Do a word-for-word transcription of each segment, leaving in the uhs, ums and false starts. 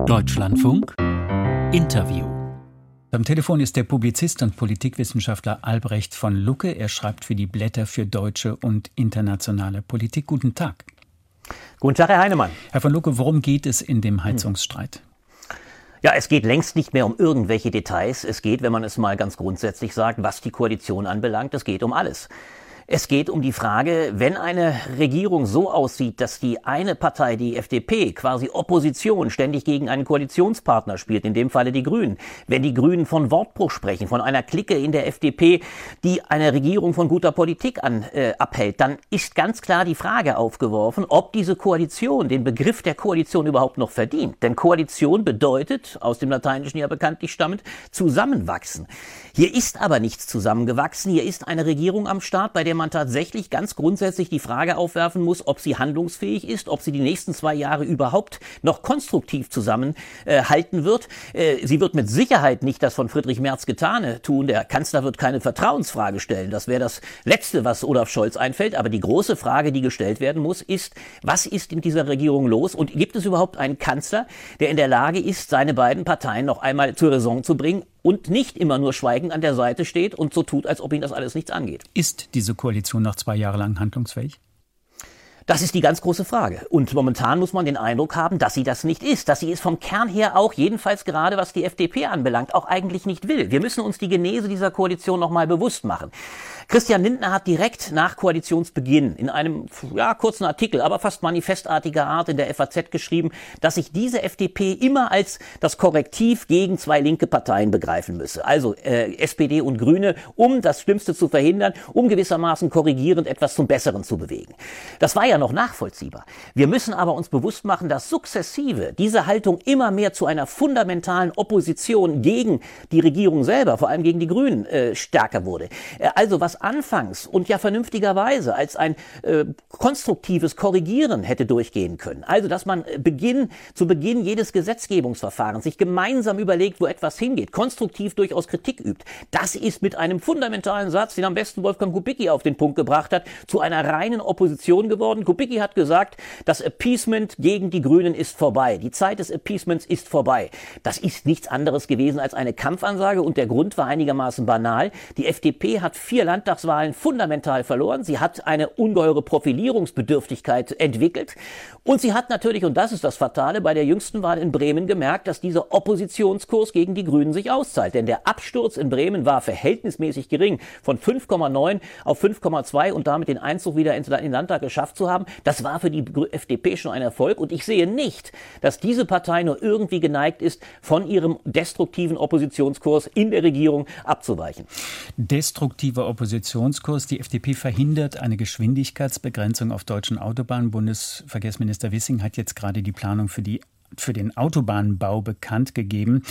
Deutschlandfunk Interview. Am Telefon ist der Publizist und Politikwissenschaftler Albrecht von Lucke. Er schreibt für die Blätter für deutsche und internationale Politik. Guten Tag. Guten Tag, Herr Heinemann. Herr von Lucke, worum geht es in dem Heizungsstreit? Ja, es geht längst nicht mehr um irgendwelche Details. Es geht, wenn man es mal ganz grundsätzlich sagt, was die Koalition anbelangt, es geht um alles. Es geht um die Frage, wenn eine Regierung so aussieht, dass die eine Partei, die F D P, quasi Opposition ständig gegen einen Koalitionspartner spielt, in dem Falle die Grünen, wenn die Grünen von Wortbruch sprechen, von einer Clique in der F D P, die eine Regierung von guter Politik an, äh, abhält, dann ist ganz klar die Frage aufgeworfen, ob diese Koalition den Begriff der Koalition überhaupt noch verdient. Denn Koalition bedeutet, aus dem Lateinischen ja bekanntlich stammend, zusammenwachsen. Hier ist aber nichts zusammengewachsen. Hier ist eine Regierung am Start, bei der man tatsächlich ganz grundsätzlich die Frage aufwerfen muss, ob sie handlungsfähig ist, ob sie die nächsten zwei Jahre überhaupt noch konstruktiv zusammenhalten äh, wird. Äh, sie wird mit Sicherheit nicht das von Friedrich Merz Getane tun. Der Kanzler wird keine Vertrauensfrage stellen. Das wäre das Letzte, was Olaf Scholz einfällt. Aber die große Frage, die gestellt werden muss, ist, was ist in dieser Regierung los? Und gibt es überhaupt einen Kanzler, der in der Lage ist, seine beiden Parteien noch einmal zur Raison zu bringen und nicht immer nur schweigend an der Seite steht und so tut, als ob ihn das alles nichts angeht? Ist diese Koalition noch zwei Jahre lang handlungsfähig? Das ist die ganz große Frage. Und momentan muss man den Eindruck haben, dass sie das nicht ist. Dass sie es vom Kern her auch, jedenfalls gerade was die F D P anbelangt, auch eigentlich nicht will. Wir müssen uns die Genese dieser Koalition noch mal bewusst machen. Christian Lindner hat direkt nach Koalitionsbeginn in einem ja, kurzen Artikel, aber fast manifestartiger Art in der F A Z geschrieben, dass sich diese F D P immer als das Korrektiv gegen zwei linke Parteien begreifen müsse. Also äh, S P D und Grüne, um das Schlimmste zu verhindern, um gewissermaßen korrigierend etwas zum Besseren zu bewegen. Das war ja noch nachvollziehbar. Wir müssen aber uns bewusst machen, dass sukzessive diese Haltung immer mehr zu einer fundamentalen Opposition gegen die Regierung selber, vor allem gegen die Grünen, äh, stärker wurde. Äh, also was anfangs und ja vernünftigerweise als ein äh, konstruktives Korrigieren hätte durchgehen können. Also dass man Beginn, zu Beginn jedes Gesetzgebungsverfahrens sich gemeinsam überlegt, wo etwas hingeht, konstruktiv durchaus Kritik übt. Das ist mit einem fundamentalen Satz, den am besten Wolfgang Kubicki auf den Punkt gebracht hat, zu einer reinen Opposition geworden. Kubicki hat gesagt, das Appeasement gegen die Grünen ist vorbei. Die Zeit des Appeasements ist vorbei. Das ist nichts anderes gewesen als eine Kampfansage und der Grund war einigermaßen banal. Die F D P hat vier Landtagswahlen fundamental verloren. Sie hat eine ungeheure Profilierungsbedürftigkeit entwickelt und sie hat natürlich, und das ist das Fatale, bei der jüngsten Wahl in Bremen gemerkt, dass dieser Oppositionskurs gegen die Grünen sich auszahlt. Denn der Absturz in Bremen war verhältnismäßig gering, von fünf Komma neun auf fünf Komma zwei und damit den Einzug wieder in den Landtag geschafft zu haben. Das war für die F D P schon ein Erfolg und ich sehe nicht, dass diese Partei nur irgendwie geneigt ist, von ihrem destruktiven Oppositionskurs in der Regierung abzuweichen. Destruktiver Oppositionskurs. Die F D P verhindert eine Geschwindigkeitsbegrenzung auf deutschen Autobahnen. Bundesverkehrsminister Wissing hat jetzt gerade die Planung für die für den Autobahnbau bekannt gegeben.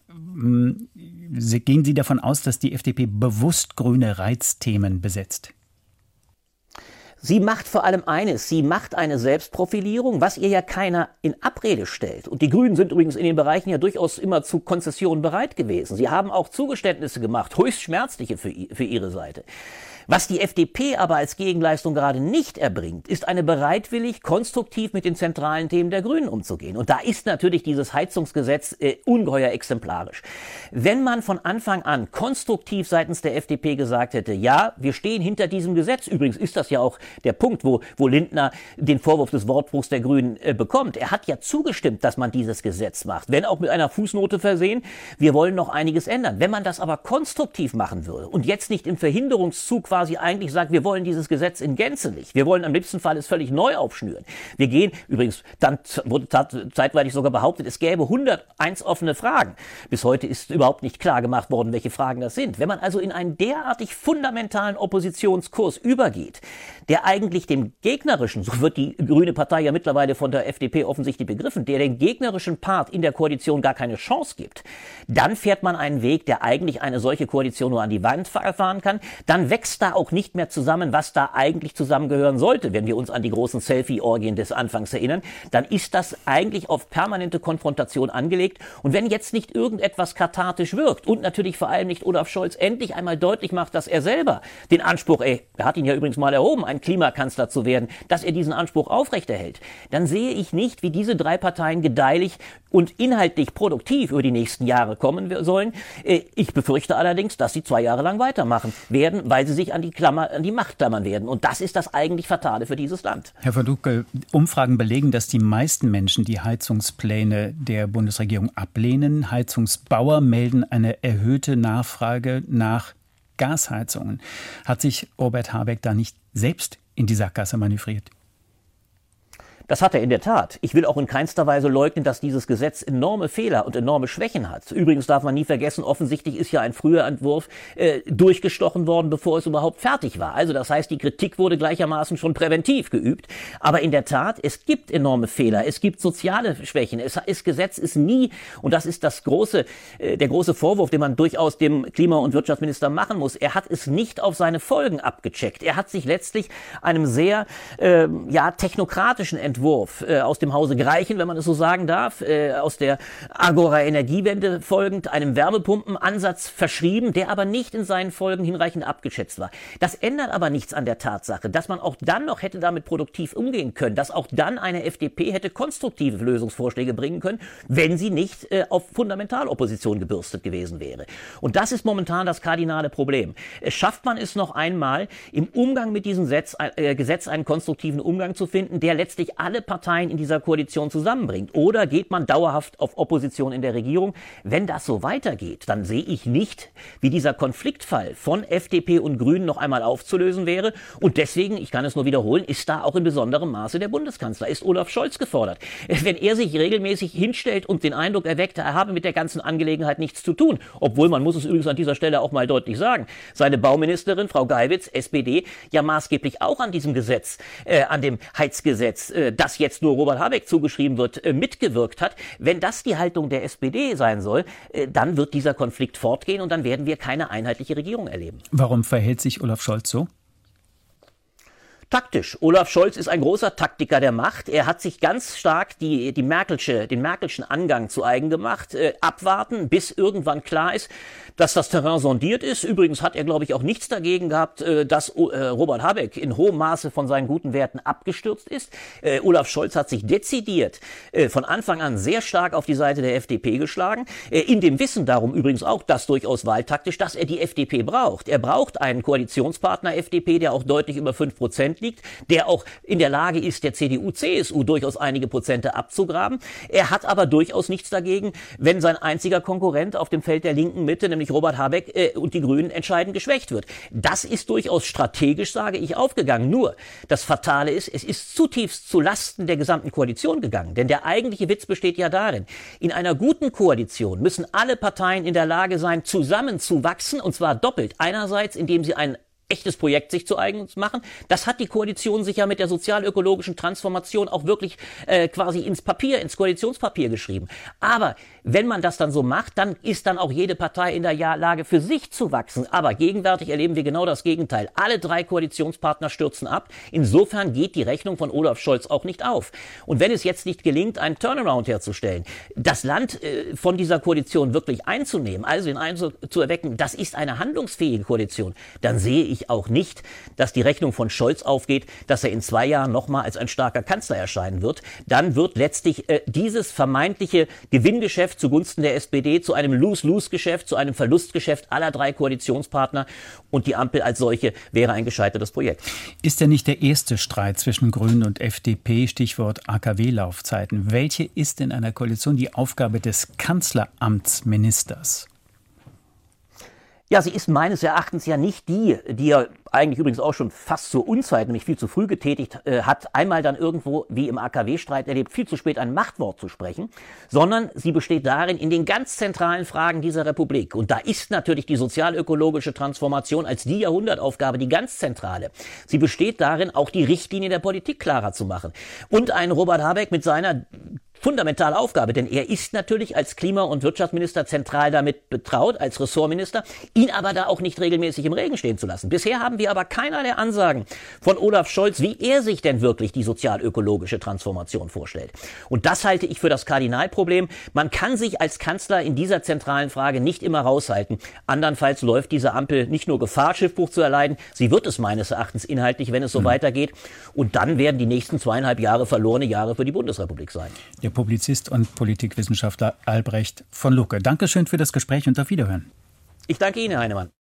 Gehen Sie davon aus, dass die F D P bewusst grüne Reizthemen besetzt? Sie macht vor allem eines, sie macht eine Selbstprofilierung, was ihr ja keiner in Abrede stellt. Und die Grünen sind übrigens in den Bereichen ja durchaus immer zu Konzessionen bereit gewesen. Sie haben auch Zugeständnisse gemacht, höchst schmerzliche für, für ihre Seite. Was die F D P aber als Gegenleistung gerade nicht erbringt, ist eine bereitwillig, konstruktiv mit den zentralen Themen der Grünen umzugehen. Und da ist natürlich dieses Heizungsgesetz äh, ungeheuer exemplarisch. Wenn man von Anfang an konstruktiv seitens der F D P gesagt hätte, ja, wir stehen hinter diesem Gesetz, übrigens ist das ja auch der Punkt, wo, wo Lindner den Vorwurf des Wortbruchs der Grünen äh, bekommt. Er hat ja zugestimmt, dass man dieses Gesetz macht, wenn auch mit einer Fußnote versehen, wir wollen noch einiges ändern. Wenn man das aber konstruktiv machen würde und jetzt nicht im Verhinderungszug quasi eigentlich sagt, wir wollen dieses Gesetz in Gänze nicht. Wir wollen am liebsten Fall es völlig neu aufschnüren. Wir gehen, übrigens, dann wurde zeitweilig sogar behauptet, es gäbe hunderteins offene Fragen. Bis heute ist überhaupt nicht klar gemacht worden, welche Fragen das sind. Wenn man also in einen derartig fundamentalen Oppositionskurs übergeht, der eigentlich dem gegnerischen, so wird die Grüne Partei ja mittlerweile von der F D P offensichtlich begriffen, der den gegnerischen Part in der Koalition gar keine Chance gibt, dann fährt man einen Weg, der eigentlich eine solche Koalition nur an die Wand fahren kann. Dann wächst da auch nicht mehr zusammen, was da eigentlich zusammengehören sollte. Wenn wir uns an die großen Selfie-Orgien des Anfangs erinnern, dann ist das eigentlich auf permanente Konfrontation angelegt. Und wenn jetzt nicht irgendetwas kathartisch wirkt und natürlich vor allem nicht Olaf Scholz endlich einmal deutlich macht, dass er selber den Anspruch, ey, er hat ihn ja übrigens mal erhoben, ein Klimakanzler zu werden, dass er diesen Anspruch aufrechterhält, dann sehe ich nicht, wie diese drei Parteien gedeihlich und inhaltlich produktiv über die nächsten Jahre kommen sollen. Ich befürchte allerdings, dass sie zwei Jahre lang weitermachen werden, weil sie sich an die Klammer, an die Macht klammern werden. Und das ist das eigentlich Fatale für dieses Land. Herr Verducke, Umfragen belegen, dass die meisten Menschen die Heizungspläne der Bundesregierung ablehnen. Heizungsbauer melden eine erhöhte Nachfrage nach Gasheizungen. Hat sich Robert Habeck da nicht selbst in die Sackgasse manövriert? Das hat er in der Tat. Ich will auch in keinster Weise leugnen, dass dieses Gesetz enorme Fehler und enorme Schwächen hat. Übrigens darf man nie vergessen, offensichtlich ist ja ein früher Entwurf äh, durchgestochen worden, bevor es überhaupt fertig war. Also das heißt, die Kritik wurde gleichermaßen schon präventiv geübt. Aber in der Tat, es gibt enorme Fehler, es gibt soziale Schwächen. Es, das Gesetz ist nie, und das ist das große, äh, der große Vorwurf, den man durchaus dem Klima- und Wirtschaftsminister machen muss, er hat es nicht auf seine Folgen abgecheckt. Er hat sich letztlich einem sehr äh, ja, technokratischen Entwurf Entwurf äh, aus dem Hause Greichen, wenn man es so sagen darf, äh, aus der Agora-Energiewende folgend, einem Wärmepumpenansatz verschrieben, der aber nicht in seinen Folgen hinreichend abgeschätzt war. Das ändert aber nichts an der Tatsache, dass man auch dann noch hätte damit produktiv umgehen können, dass auch dann eine F D P hätte konstruktive Lösungsvorschläge bringen können, wenn sie nicht äh, auf Fundamentalopposition gebürstet gewesen wäre. Und das ist momentan das kardinale Problem. Äh, schafft man es noch einmal, im Umgang mit diesem Gesetz, äh, Gesetz einen konstruktiven Umgang zu finden, der letztlich alle Parteien in dieser Koalition zusammenbringt? Oder geht man dauerhaft auf Opposition in der Regierung? Wenn das so weitergeht, dann sehe ich nicht, wie dieser Konfliktfall von F D P und Grünen noch einmal aufzulösen wäre. Und deswegen, ich kann es nur wiederholen, ist da auch in besonderem Maße der Bundeskanzler, ist Olaf Scholz gefordert. Wenn er sich regelmäßig hinstellt und den Eindruck erweckt, er habe mit der ganzen Angelegenheit nichts zu tun, obwohl, man muss es übrigens an dieser Stelle auch mal deutlich sagen, seine Bauministerin, Frau Geiwitz, S P D, ja maßgeblich auch an diesem Gesetz, äh, an dem Heizgesetz, äh, das jetzt nur Robert Habeck zugeschrieben wird, äh, mitgewirkt hat. Wenn das die Haltung der S P D sein soll, äh, dann wird dieser Konflikt fortgehen und dann werden wir keine einheitliche Regierung erleben. Warum verhält sich Olaf Scholz so? Taktisch. Olaf Scholz ist ein großer Taktiker der Macht. Er hat sich ganz stark die, die Merkelsche, den Merkelschen Angang zu eigen gemacht. Äh, abwarten, bis irgendwann klar ist, dass das Terrain sondiert ist. Übrigens hat er, glaube ich, auch nichts dagegen gehabt, äh, dass äh, Robert Habeck in hohem Maße von seinen guten Werten abgestürzt ist. Äh, Olaf Scholz hat sich dezidiert äh, von Anfang an sehr stark auf die Seite der F D P geschlagen. Äh, in dem Wissen darum übrigens auch, das durchaus wahltaktisch, dass er die F D P braucht. Er braucht einen Koalitionspartner F D P, der auch deutlich über fünf Prozent liegt, der auch in der Lage ist, der C D U C S U durchaus einige Prozente abzugraben. Er hat aber durchaus nichts dagegen, wenn sein einziger Konkurrent auf dem Feld der linken Mitte, nämlich Robert Habeck äh, und die Grünen, entscheidend geschwächt wird. Das ist durchaus strategisch, sage ich, aufgegangen. Nur, das Fatale ist, es ist zutiefst zu Lasten der gesamten Koalition gegangen. Denn der eigentliche Witz besteht ja darin, in einer guten Koalition müssen alle Parteien in der Lage sein, zusammenzuwachsen, und zwar doppelt. Einerseits, indem sie ein echtes Projekt sich zu eigen machen. Das hat die Koalition sich ja mit der sozial-ökologischen Transformation auch wirklich äh, quasi ins Papier, ins Koalitionspapier geschrieben. Aber wenn man das dann so macht, dann ist dann auch jede Partei in der Lage, für sich zu wachsen. Aber gegenwärtig erleben wir genau das Gegenteil. Alle drei Koalitionspartner stürzen ab. Insofern geht die Rechnung von Olaf Scholz auch nicht auf. Und wenn es jetzt nicht gelingt, einen Turnaround herzustellen, das Land äh, von dieser Koalition wirklich einzunehmen, also den Eindruck zu erwecken, das ist eine handlungsfähige Koalition, dann sehe ich auch nicht, dass die Rechnung von Scholz aufgeht, dass er in zwei Jahren nochmal als ein starker Kanzler erscheinen wird. Dann wird letztlich äh, dieses vermeintliche Gewinngeschäft zugunsten der S P D zu einem Lose-Lose-Geschäft, zu einem Verlustgeschäft aller drei Koalitionspartner, und die Ampel als solche wäre ein gescheitertes Projekt. Ist denn nicht der erste Streit zwischen Grünen und F D P, Stichwort A K W-Laufzeiten? Welche ist in einer Koalition die Aufgabe des Kanzleramtsministers? Ja, sie ist meines Erachtens ja nicht die, die er eigentlich übrigens auch schon fast zur Unzeit, nämlich viel zu früh getätigt äh, hat, einmal dann irgendwo, wie im A K W-Streit erlebt, viel zu spät ein Machtwort zu sprechen, sondern sie besteht darin, in den ganz zentralen Fragen dieser Republik. Und da ist natürlich die sozial-ökologische Transformation als die Jahrhundertaufgabe die ganz zentrale. Sie besteht darin, auch die Richtlinien der Politik klarer zu machen. Und einen Robert Habeck mit seiner fundamentale Aufgabe, denn er ist natürlich als Klima- und Wirtschaftsminister zentral damit betraut, als Ressortminister, ihn aber da auch nicht regelmäßig im Regen stehen zu lassen. Bisher haben wir wir aber keinerlei Ansagen von Olaf Scholz, wie er sich denn wirklich die sozial-ökologische Transformation vorstellt. Und das halte ich für das Kardinalproblem. Man kann sich als Kanzler in dieser zentralen Frage nicht immer raushalten. Andernfalls läuft diese Ampel nicht nur Gefahr, Schiffbruch zu erleiden, sie wird es meines Erachtens inhaltlich, wenn es so mhm. weitergeht. Und dann werden die nächsten zweieinhalb Jahre verlorene Jahre für die Bundesrepublik sein. Der Publizist und Politikwissenschaftler Albrecht von Lucke. Dankeschön für das Gespräch und auf Wiederhören. Ich danke Ihnen, Herr Heinemann.